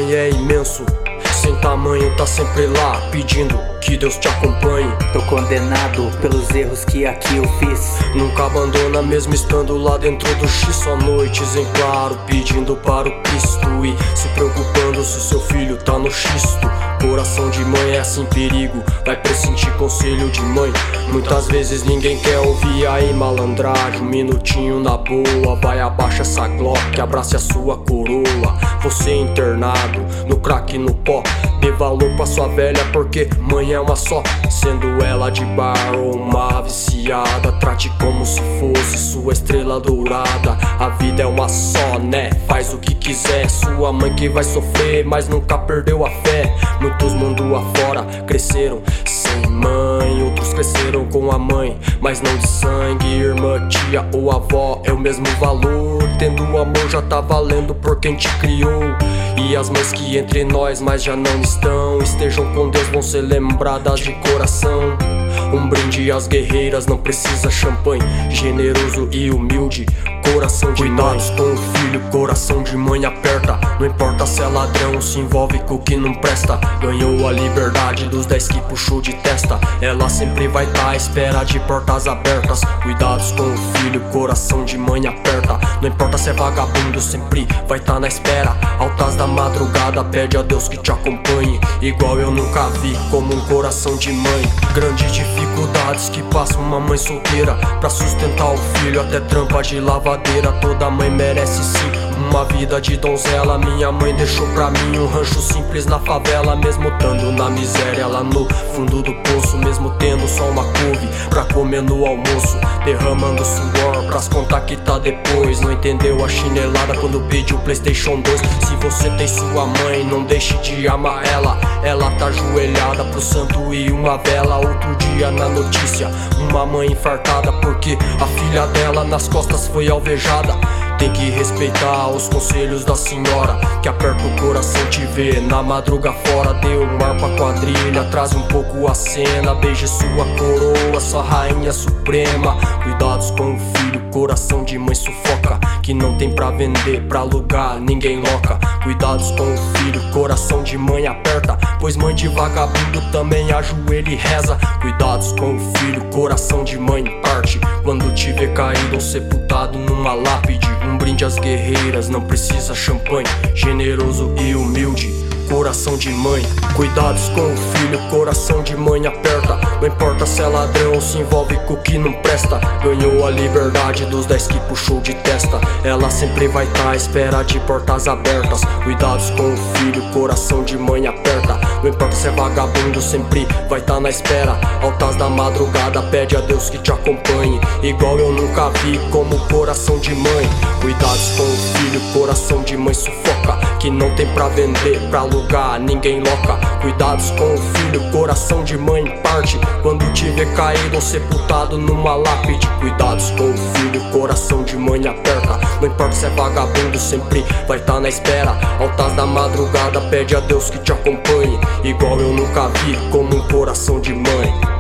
mãe é imenso, sem tamanho, tá sempre lá pedindo que Deus te acompanhe. Tô condenado pelos erros que aqui eu fiz. Nunca abandona mesmo estando lá dentro do X. Só noites em claro pedindo para o Cristo e se preocupando se seu filho tá no xisto. Coração de mãe é assim perigo, vai pressentir conselho de mãe. Muitas vezes ninguém quer ouvir, aí malandragem. Um minutinho na boa, vai abaixa essa Glock, abrace a sua coroa. Você internado, no crack e no pó, dê valor pra sua velha porque mãe é uma só. Sendo ela de bar ou uma viciada, trate como se fosse sua estrela dourada. A vida é uma só, né? Faz o que quiser, sua mãe que vai sofrer, mas nunca perdeu a fé. Muitos mundo afora cresceram sem mãe, outros cresceram com a mãe, mas não de sangue. Irmã, tia ou avó é o mesmo valor. Tendo amor já tá valendo por quem te criou. E as mães que entre nós mas já não estão, estejam com Deus, vão ser lembradas de coração. Um brinde às guerreiras, não precisa champanhe. Generoso e humilde, coração de Cuidados com o filho, coração de mãe aperta. Não importa se é ladrão, se envolve com o que não presta. Ganhou a liberdade dos 10 que puxou de testa. Ela sempre vai tá à espera de portas abertas. Cuidados com o filho, coração de mãe aperta. Não importa se é vagabundo, sempre vai tá na espera. Altas da madrugada, pede a Deus que te acompanhe. Igual eu nunca vi, como um coração de mãe. Grandes dificuldades que passa uma mãe solteira pra sustentar o filho, até trampa de lavadeira. Toda mãe merece sim uma vida de donzela. Minha mãe deixou pra mim um rancho simples na favela. Mesmo estando na miséria lá no fundo do poço, mesmo tendo só uma couve pra comer no almoço, derramando suor pras contas que tá depois. Não entendeu a chinelada quando pediu PlayStation 2. Se você tem sua mãe, não deixe de amar ela. Ela tá ajoelhada pro santo e uma vela. Outro dia na notícia, uma mãe infartada porque a filha dela nas costas foi alvejada. Tem que respeitar os conselhos da senhora, que aperta o coração te ver na madruga fora. Dê um ar pra quadrilha, traz um pouco a cena. Beije sua coroa, sua rainha suprema. Cuidados com o filho, coração de mãe sufoca, que não tem pra vender, pra alugar, ninguém loca. Cuidados com o filho, coração de mãe aperta, pois mãe de vagabundo também ajoelha e reza. Cuidados com o filho, coração de mãe parte, quando te vê caído ou sepultado numa lápide. Um brinde às guerreiras, não precisa champanhe. Generoso e humilde, coração de mãe. Cuidados com o filho, coração de mãe aperta. Não importa se é ladrão ou se envolve com o que não presta. Ganhou a liberdade dos 10 que puxou de testa. Ela sempre vai tá à espera de portas abertas. Cuidados com o filho, coração de mãe aperta. Não importa se é vagabundo, sempre vai tá na espera. Altas da madrugada, pede a Deus que te acompanhe. Igual eu nunca vi, como coração de mãe. Cuidados com o filho, coração de mãe sufoca, que não tem pra vender, pra alugar, ninguém loca. Cuidados com o filho, coração de mãe parte, quando te vê caído ou sepultado numa lápide. Cuidados com o filho, coração de mãe aperta. Não importa se é vagabundo, sempre vai tá na espera. Altas da madrugada, pede a Deus que te acompanhe. Igual eu nunca vi, como um coração de mãe.